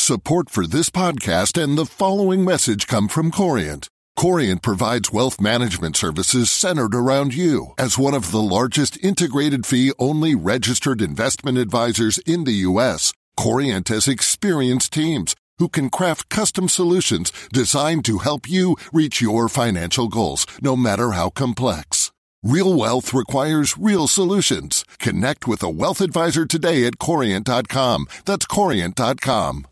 Support for this podcast and the following message come from Corient. Corient provides wealth management services centered around you. As one of the largest integrated fee-only registered investment advisors in the U.S., Corient has experienced teams who can craft custom solutions designed to help you reach your financial goals, no matter how complex. Real wealth requires real solutions. Connect with a wealth advisor today at Corient.com. That's Corient.com.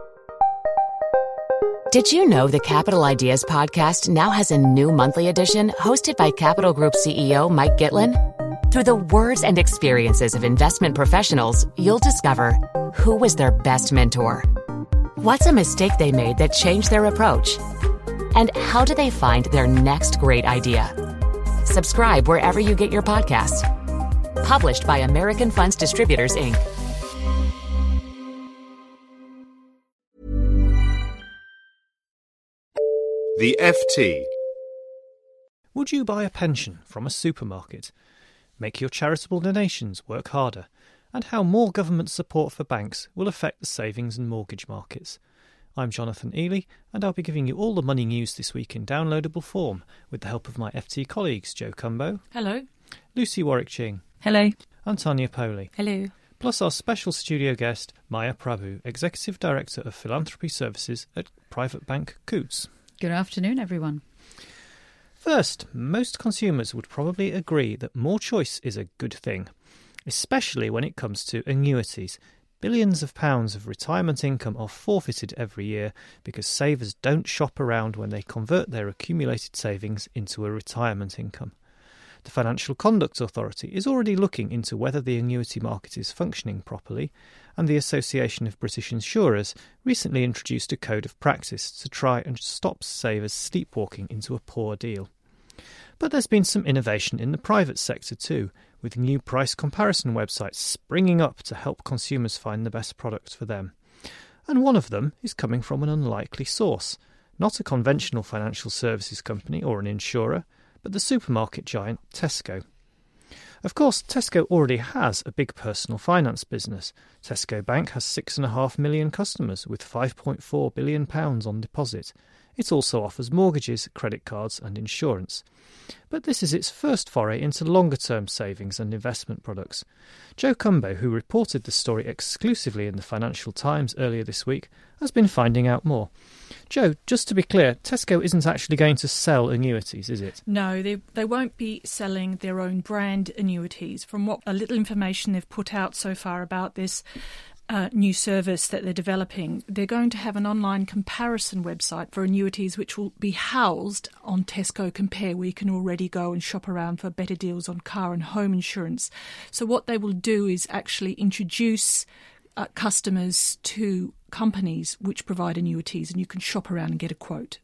Did you know the Capital Ideas podcast now has a new monthly edition hosted by Capital Group CEO Mike Gitlin? Through the words and experiences of investment professionals, you'll discover who was their best mentor, what's a mistake they made that changed their approach, and how do they find their next great idea. Subscribe wherever you get your podcasts. Published by American Funds Distributors, Inc. The FT. Would you buy a pension from a supermarket? Make your charitable donations work harder, and how more government support for banks will affect the savings and mortgage markets. I'm Jonathan Ely, and I'll be giving you all the money news this week in downloadable form with the help of my FT colleagues Joe Cumbo. Hello. Lucy Warwick-Ching. Hello. And Tanya Poli. Hello. Plus our special studio guest, Maya Prabhu, Executive Director of Philanthropy Services at Private Bank Coutts. Good afternoon, everyone. First, most consumers would probably agree that more choice is a good thing, especially when it comes to annuities. Billions of pounds of retirement income are forfeited every year because savers don't shop around when they convert their accumulated savings into a retirement income. The Financial Conduct Authority is already looking into whether the annuity market is functioning properly, and the Association of British Insurers recently introduced a code of practice to try and stop savers sleepwalking into a poor deal. But there's been some innovation in the private sector too, with new price comparison websites springing up to help consumers find the best product for them. And one of them is coming from an unlikely source, not a conventional financial services company or an insurer, but the supermarket giant Tesco. Of course, Tesco already has a big personal finance business. Tesco Bank has 6.5 million customers with £5.4 billion on deposit. It also offers mortgages, credit cards and insurance. But this is its first foray into longer-term savings and investment products. Joe Cumbo, who reported the story exclusively in the Financial Times earlier this week, has been finding out more. Joe, just to be clear, Tesco isn't actually going to sell annuities, is it? No, they won't be selling their own brand annuities. From what a little information they've put out so far about this new service that they're developing, they're going to have an online comparison website for annuities which will be housed on Tesco Compare, where you can already go and shop around for better deals on car and home insurance. So what they will do is actually introduce customers to companies which provide annuities, and you can shop around and get a quote.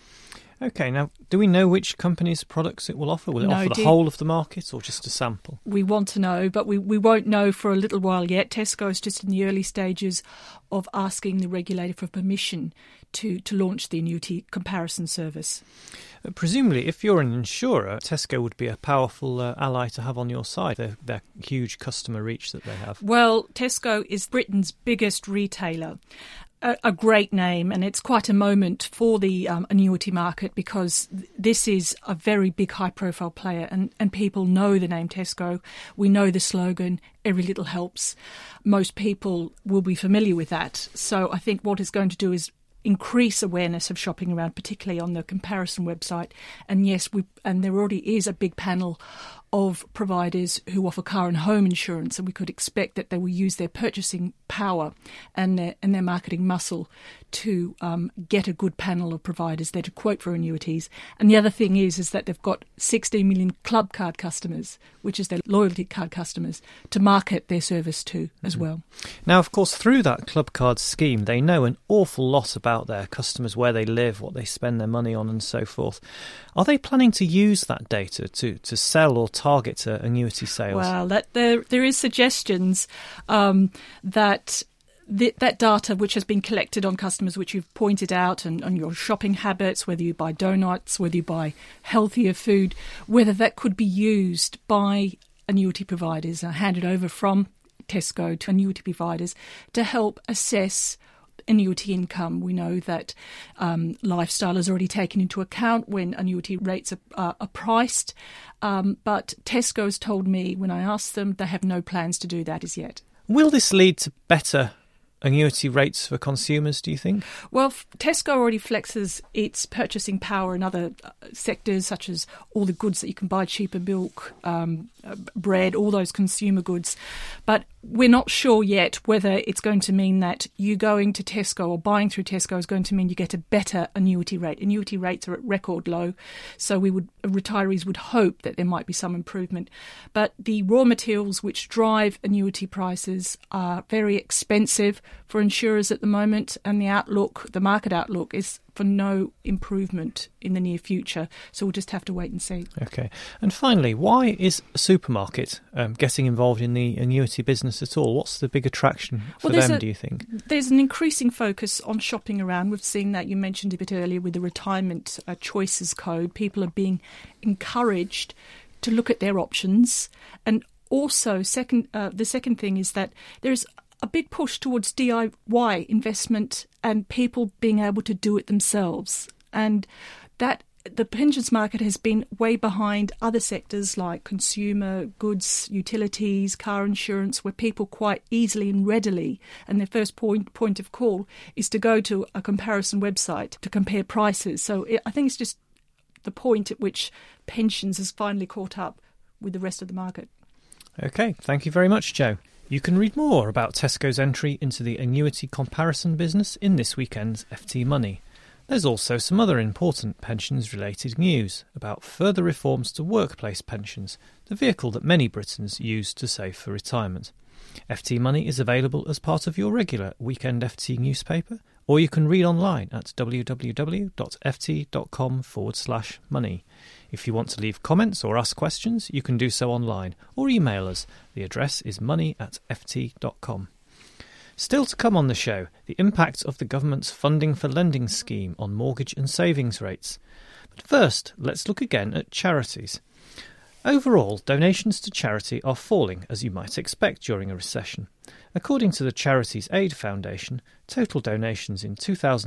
OK, now, do we know which companies' products it will offer? Will it offer the whole of the market or just a sample? We want to know, but we won't know for a little while yet. Tesco is just in the early stages of asking the regulator for permission to launch the annuity comparison service. Presumably, if you're an insurer, Tesco would be a powerful ally to have on your side, their huge customer reach that they have. Well, Tesco is Britain's biggest retailer. A great name, and it's quite a moment for the annuity market because this is a very big high-profile player, and people know the name Tesco. We know the slogan, every little helps. Most people will be familiar with that. So I think what it's going to do is increase awareness of shopping around, particularly on the comparison website. And yes, there already is a big panel of providers who offer car and home insurance, and we could expect that they will use their purchasing power and their marketing muscle to get a good panel of providers there to quote for annuities. And the other thing is that they've got 16 million club card customers, which is their loyalty card customers, to market their service to as well. Now, of course, through that club card scheme, they know an awful lot about their customers, where they live, what they spend their money on and so forth. Are they planning to use that data to sell or target annuity sales? Well, there is suggestions that that data which has been collected on customers, which you've pointed out, and on your shopping habits, whether you buy donuts, whether you buy healthier food, whether that could be used by annuity providers, handed over from Tesco to annuity providers to help assess annuity income. We know that lifestyle is already taken into account when annuity rates are priced. But Tesco has told me when I asked them, they have no plans to do that as yet. Will this lead to better annuity rates for consumers, do you think? Well, Tesco already flexes its purchasing power in other sectors, such as all the goods that you can buy, cheaper milk, bread, all those consumer goods. But we're not sure yet whether it's going to mean that you going to Tesco or buying through Tesco is going to mean you get a better annuity rate. Annuity rates are at record low, so retirees would hope that there might be some improvement. But the raw materials which drive annuity prices are very expensive for insurers at the moment, and the market outlook is for no improvement in the near future. So we'll just have to wait and see. Okay. And finally, why is a supermarket getting involved in the annuity business at all? What's the big attraction for them, do you think? There's an increasing focus on shopping around. We've seen that, you mentioned a bit earlier, with the retirement choices code. People are being encouraged to look at their options. And also, the second thing is that there's a big push towards DIY investment and people being able to do it themselves. And that the pensions market has been way behind other sectors like consumer goods, utilities, car insurance, where people quite easily and readily, and their first point of call is to go to a comparison website to compare prices. So I think it's just the point at which pensions has finally caught up with the rest of the market. Okay, thank you very much, Jo. You can read more about Tesco's entry into the annuity comparison business in this weekend's FT Money. There's also some other important pensions-related news about further reforms to workplace pensions, the vehicle that many Britons use to save for retirement. FT Money is available as part of your regular Weekend FT newspaper, or you can read online at www.ft.com/money. If you want to leave comments or ask questions, you can do so online or email us. The address is money@ft.com. Still to come on the show, the impact of the government's Funding for Lending scheme on mortgage and savings rates. But first, let's look again at charities. Overall, donations to charity are falling, as you might expect during a recession. According to the Charities Aid Foundation, total donations in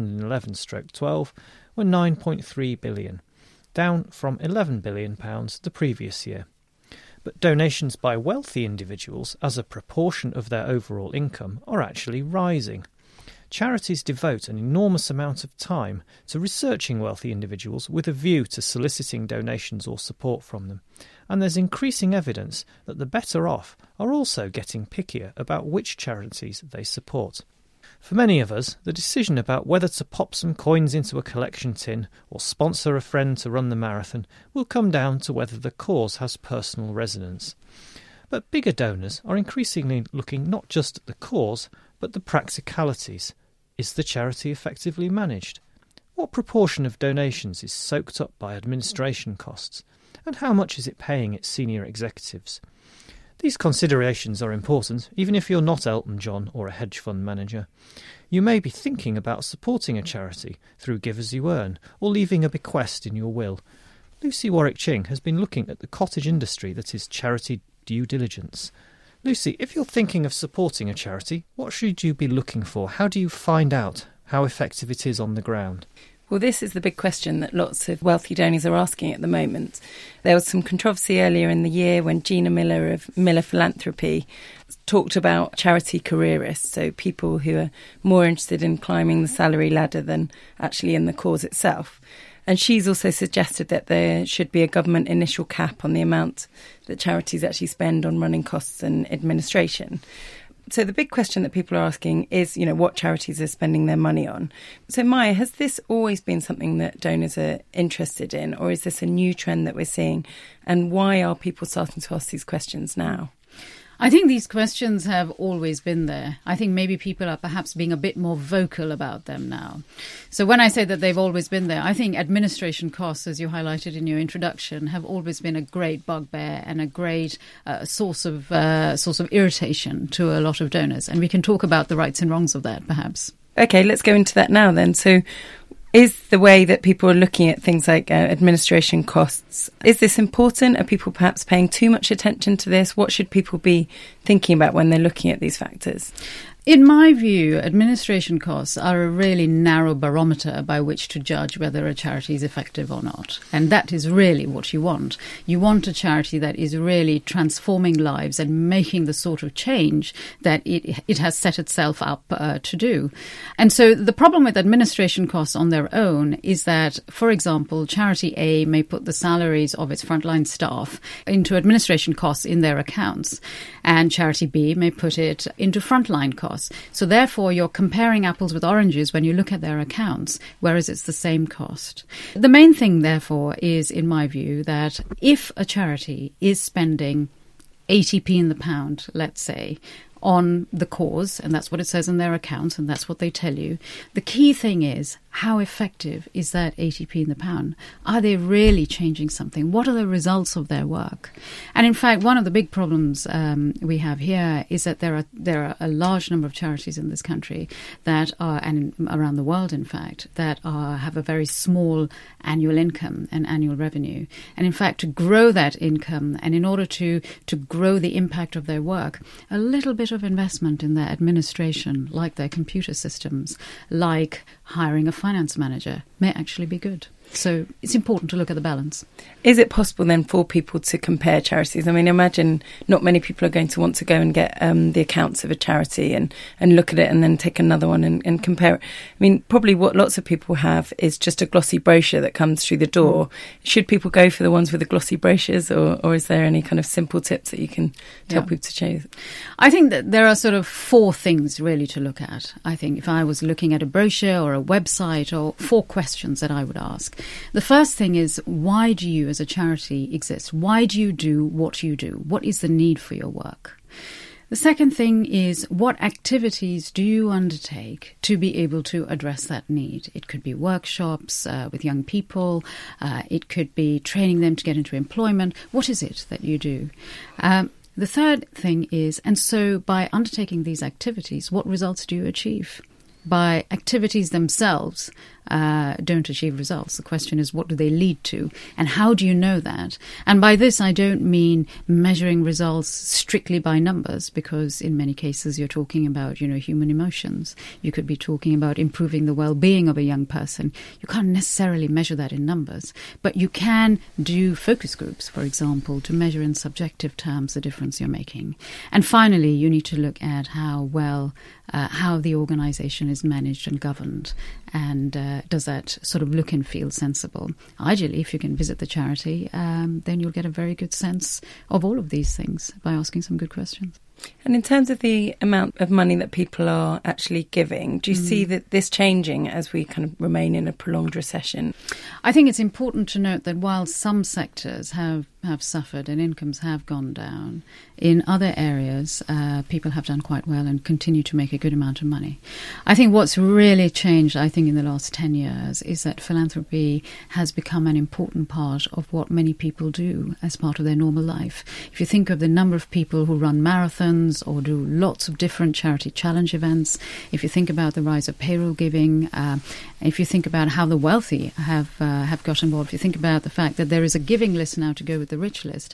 2011-12 were £9.3 billion, down from £11 billion the previous year. But donations by wealthy individuals as a proportion of their overall income are actually rising. Charities devote an enormous amount of time to researching wealthy individuals with a view to soliciting donations or support from them, and there's increasing evidence that the better off are also getting pickier about which charities they support. For many of us, the decision about whether to pop some coins into a collection tin or sponsor a friend to run the marathon will come down to whether the cause has personal resonance. But bigger donors are increasingly looking not just at the cause, but the practicalities. Is the charity effectively managed? What proportion of donations is soaked up by administration costs? And how much is it paying its senior executives? These considerations are important, even if you're not Elton John or a hedge fund manager. You may be thinking about supporting a charity through Give As You Earn or leaving a bequest in your will. Lucy Warwick-Ching has been looking at the cottage industry that is charity due diligence. Lucy, if you're thinking of supporting a charity, what should you be looking for? How do you find out how effective it is on the ground? Well, this is the big question that lots of wealthy donors are asking at the moment. There was some controversy earlier in the year when Gina Miller of Miller Philanthropy talked about charity careerists, so people who are more interested in climbing the salary ladder than actually in the cause itself. And she's also suggested that there should be a government initial cap on the amount that charities actually spend on running costs and administration. So the big question that people are asking is, what charities are spending their money on. So Maya, has this always been something that donors are interested in, or is this a new trend that we're seeing? And why are people starting to ask these questions now? I think these questions have always been there. I think maybe people are perhaps being a bit more vocal about them now. So when I say that they've always been there, I think administration costs, as you highlighted in your introduction, have always been a great bugbear and a great source of irritation to a lot of donors. And we can talk about the rights and wrongs of that, perhaps. OK, let's go into that now then. So is the way that people are looking at things like administration costs, is this important? Are people perhaps paying too much attention to this? What should people be thinking about when they're looking at these factors? In my view, administration costs are a really narrow barometer by which to judge whether a charity is effective or not. And that is really what you want. You want a charity that is really transforming lives and making the sort of change that it has set itself up to do. And so the problem with administration costs on their own is that, for example, Charity A may put the salaries of its frontline staff into administration costs in their accounts, and Charity B may put it into frontline costs. So therefore, you're comparing apples with oranges when you look at their accounts, whereas it's the same cost. The main thing, therefore, is, in my view, that if a charity is spending 80p in the pound, let's say, on the cause, and that's what it says in their accounts, and that's what they tell you, the key thing is, how effective is that 80p in the pound? Are they really changing something? What are the results of their work? And in fact, one of the big problems we have here is that there are a large number of charities in this country that are, and around the world, in fact, that have a very small annual income and annual revenue. And in fact, to grow that income, and in order to grow the impact of their work, a little bit of investment in their administration, like their computer systems, like hiring a finance manager, may actually be good. So it's important to look at the balance. Is it possible then for people to compare charities? I mean, imagine not many people are going to want to go and get the accounts of a charity and look at it and then take another one and compare it. I mean, probably what lots of people have is just a glossy brochure that comes through the door. Should people go for the ones with the glossy brochures, or is there any kind of simple tips that you can tell people to choose? I think that there are sort of 4 things really to look at. I think if I was looking at a brochure or a website, or 4 questions that I would ask. The first thing is, why do you as a charity exist? Why do you do what you do? What is the need for your work? The second thing is, what activities do you undertake to be able to address that need? It could be workshops with young people. It could be training them to get into employment. What is it that you do? The third thing is, and so by undertaking these activities, what results do you achieve? By activities themselves don't achieve results. The question is, what do they lead to? And how do you know that? And by this, I don't mean measuring results strictly by numbers, because in many cases, you're talking about, human emotions. You could be talking about improving the well-being of a young person. You can't necessarily measure that in numbers, but you can do focus groups, for example, to measure in subjective terms the difference you're making. And finally, you need to look at how the organisation is managed and governed, and does that sort of look and feel sensible? Ideally, if you can visit the charity, then you'll get a very good sense of all of these things by asking some good questions. And in terms of the amount of money that people are actually giving, do you see that this changing as we kind of remain in a prolonged recession? I think it's important to note that while some sectors have suffered and incomes have gone down, in other areas people have done quite well and continue to make a good amount of money. I think what's really changed, in the last 10 years, is that philanthropy has become an important part of what many people do as part of their normal life. If you think of the number of people who run marathons or do lots of different charity challenge events, if you think about the rise of payroll giving, if you think about how the wealthy have got involved, if you think about the fact that there is a giving list now to go with the rich list,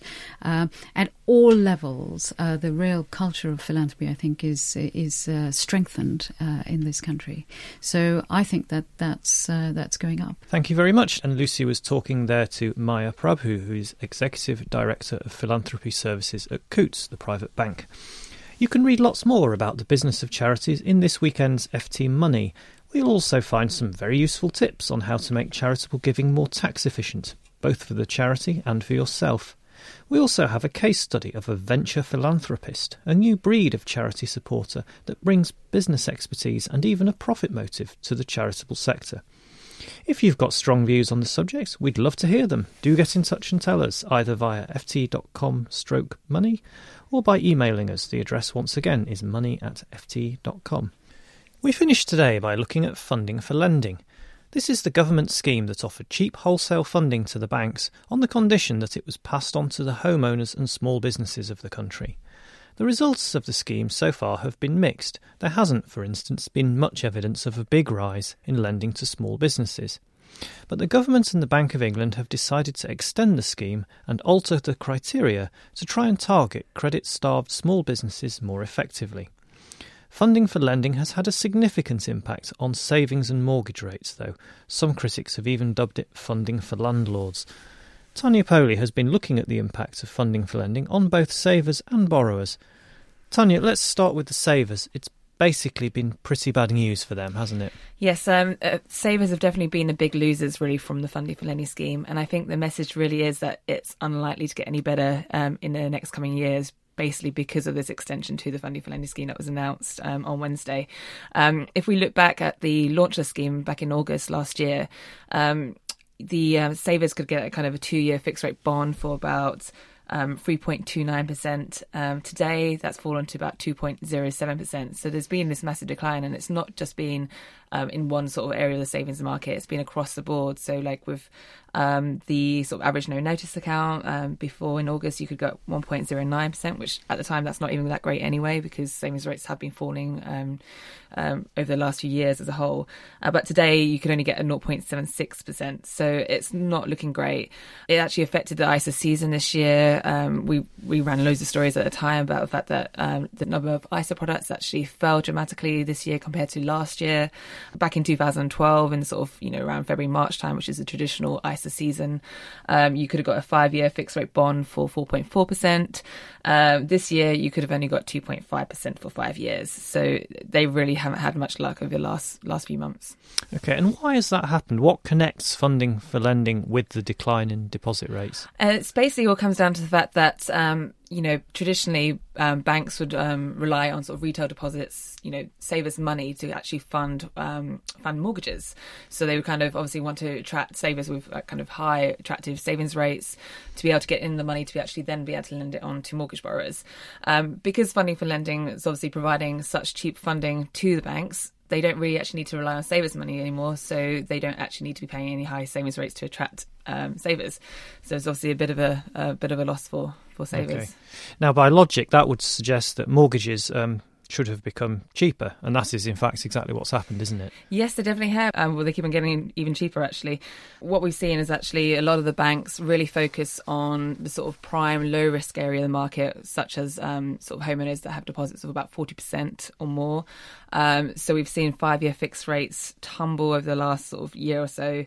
at all levels, the real culture of philanthropy, I think, is strengthened in this country. So I think that's going up. Thank you very much. And Lucy was talking there to Maya Prabhu, who is Executive Director of Philanthropy Services at Coutts, the private bank. You can read lots more about the business of charities in this weekend's FT Money. We'll also find some very useful tips on how to make charitable giving more tax efficient, both for the charity and for yourself. We also have a case study of a venture philanthropist, a new breed of charity supporter that brings business expertise and even a profit motive to the charitable sector. If you've got strong views on the subject, we'd love to hear them. Do get in touch and tell us, either via ft.com/money or by emailing us. The address once again is money@ft.com. We finished today by looking at funding for lending. This is the government scheme that offered cheap wholesale funding to the banks on the condition that it was passed on to the homeowners and small businesses of the country. The results of the scheme so far have been mixed. There hasn't, for instance, been much evidence of a big rise in lending to small businesses. But the government and the Bank of England have decided to extend the scheme and alter the criteria to try and target credit-starved small businesses more effectively. Funding for lending has had a significant impact on savings and mortgage rates, though. Some critics have even dubbed it funding for landlords. Tanya Poley has been looking at the impact of funding for lending on both savers and borrowers. Tanya, let's start with the savers. It's basically been pretty bad news for them, hasn't it? Yes, savers have definitely been the big losers really from the funding for lending scheme, and I think the message really is that it's unlikely to get any better in the next coming years, basically because of this extension to the funding for lending scheme that was announced on Wednesday. If we look back at the launch of the scheme back in August last year, the savers could get a kind of a 2-year fixed rate bond for about 3.29%. Today, that's fallen to about 2.07%. So there's been this massive decline, and it's not just been in one sort of area of the savings market. It's been across the board. So like with the sort of average no notice account, before in August, you could get 1.09%, which at the time, that's not even that great anyway, because savings rates have been falling over the last few years as a whole. But today, you could only get a 0.76%. So it's not looking great. It actually affected the ISA season this year. We ran loads of stories at the time about the fact that the number of ISA products actually fell dramatically this year compared to last year. Back in 2012, in sort of, around February, March time, which is a traditional ISA season, you could have got a 5-year fixed rate bond for 4.4%. This year, you could have only got 2.5% for 5 years. So they really haven't had much luck over the last few months. Okay, and why has that happened? What connects funding for lending with the decline in deposit rates? It's basically all comes down to the fact that traditionally banks would rely on sort of retail deposits, savers' money to actually fund mortgages. So they would kind of obviously want to attract savers with kind of high attractive savings rates to be able to get in the money to actually then be able to lend it on to mortgage borrowers. Because funding for lending is obviously providing such cheap funding to the banks, they don't really actually need to rely on savers' money anymore, so they don't actually need to be paying any high savings rates to attract savers. So it's obviously a bit of a loss for savers. Okay. Now, by logic, that would suggest that mortgages should have become cheaper, and that is in fact exactly what's happened, isn't it? Yes, they definitely have. Well, they keep on getting even cheaper actually. What we've seen is actually a lot of the banks really focus on the sort of prime low risk area of the market, such as sort of homeowners that have deposits of about 40% or more. So we've seen 5-year fixed rates tumble over the last sort of year or so.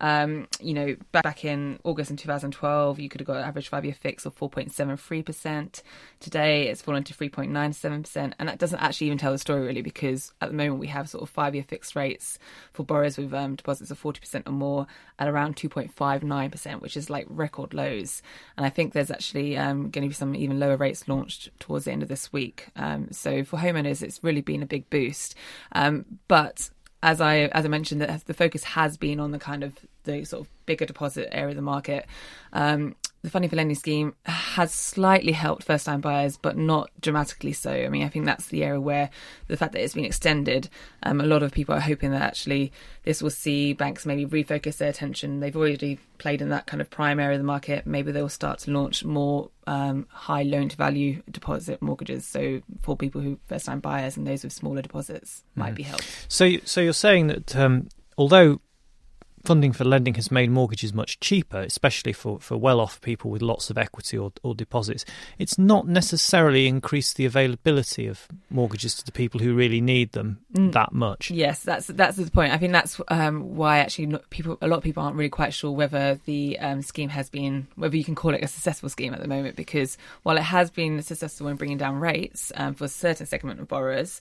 Back in August in 2012, you could have got an average 5-year fix of 4.73%. Today, it's fallen to 3.97%. And that doesn't actually even tell the story, really, because at the moment we have sort of 5-year fixed rates for borrowers with deposits of 40% or more at around 2.59%, which is like record lows. And I think there's actually going to be some even lower rates launched towards the end of this week. So for homeowners, it's really been a big boost. But as I mentioned, the focus has been on the kind of the sort of bigger deposit area of the market. The funding for lending scheme has slightly helped first-time buyers, but not dramatically so. I mean, I think that's the area where the fact that it's been extended, a lot of people are hoping that actually this will see banks maybe refocus their attention. They've already played in that kind of prime area of the market. Maybe they'll start to launch more high loan-to-value deposit mortgages. So for people who first-time buyers and those with smaller deposits might be helped. So you're saying that although funding for lending has made mortgages much cheaper, especially for well-off people with lots of equity or deposits, it's not necessarily increased the availability of mortgages to the people who really need them that much. Yes, that's the point. I think that's why actually a lot of people aren't really quite sure whether the scheme has been, whether you can call it a successful scheme at the moment, because while it has been successful in bringing down rates for a certain segment of borrowers,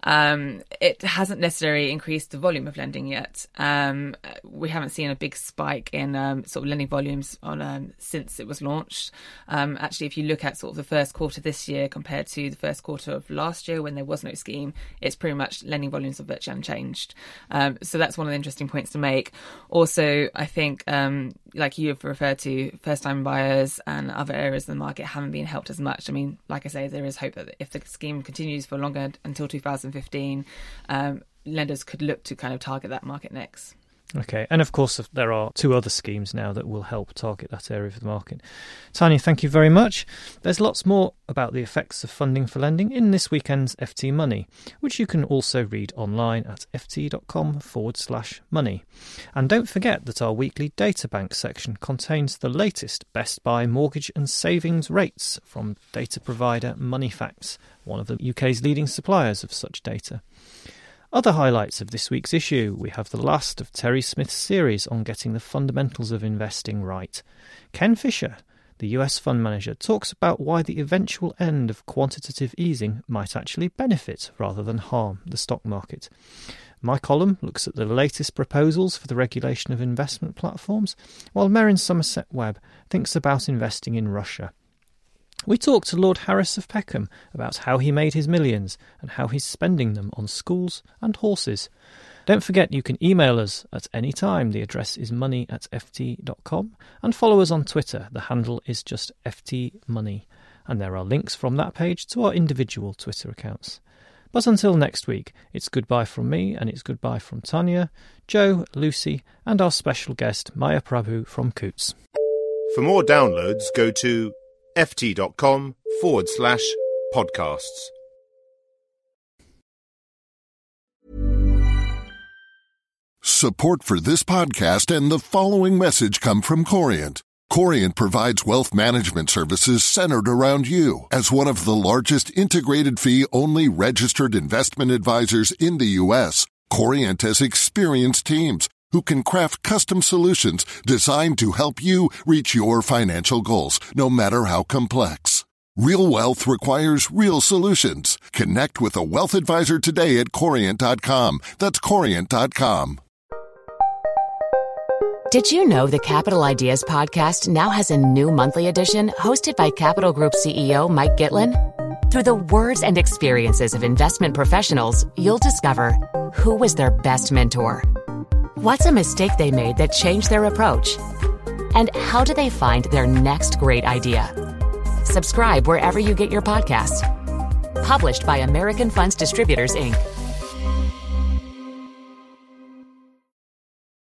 it hasn't necessarily increased the volume of lending yet. We haven't seen a big spike in sort of lending volumes on since it was launched. Actually, if you look at sort of the first quarter this year compared to the first quarter of last year when there was no scheme, it's pretty much lending volumes are virtually unchanged. So that's one of the interesting points to make. Also, I think, like you have referred to, first-time buyers and other areas of the market haven't been helped as much. I mean, like I say, there is hope that if the scheme continues for longer until 2015, lenders could look to kind of target that market next. Okay, and of course there are 2 other schemes now that will help target that area of the market. Tanya, thank you very much. There's lots more about the effects of funding for lending in this weekend's FT Money, which you can also read online at ft.com/money. And don't forget that our weekly data bank section contains the latest Best Buy mortgage and savings rates from data provider Moneyfacts, one of the UK's leading suppliers of such data. Other highlights of this week's issue: we have the last of Terry Smith's series on getting the fundamentals of investing right. Ken Fisher, the US fund manager, talks about why the eventual end of quantitative easing might actually benefit rather than harm the stock market. My column looks at the latest proposals for the regulation of investment platforms, while Merrin Somerset Webb thinks about investing in Russia. We talked to Lord Harris of Peckham about how he made his millions and how he's spending them on schools and horses. Don't forget you can email us at any time. The address is money@ft.com, and follow us on Twitter. The handle is just ftmoney, and there are links from that page to our individual Twitter accounts. But until next week, it's goodbye from me, and it's goodbye from Tanya, Joe, Lucy, and our special guest Maya Prabhu from Coutts. For more downloads, go to ft.com/podcasts. Support for this podcast and the following message come from Corient. Corient provides wealth management services centered around you. As one of the largest integrated fee-only registered investment advisors in the U.S., Corient has experienced teams who can craft custom solutions designed to help you reach your financial goals, no matter how complex. Real wealth requires real solutions. Connect with a wealth advisor today at Corient.com. That's Corient.com. Did you know the Capital Ideas podcast now has a new monthly edition hosted by Capital Group CEO Mike Gitlin? Through the words and experiences of investment professionals, you'll discover who was their best mentor, what's a mistake they made that changed their approach, and how do they find their next great idea. Subscribe wherever you get your podcasts. Published by American Funds Distributors, Inc.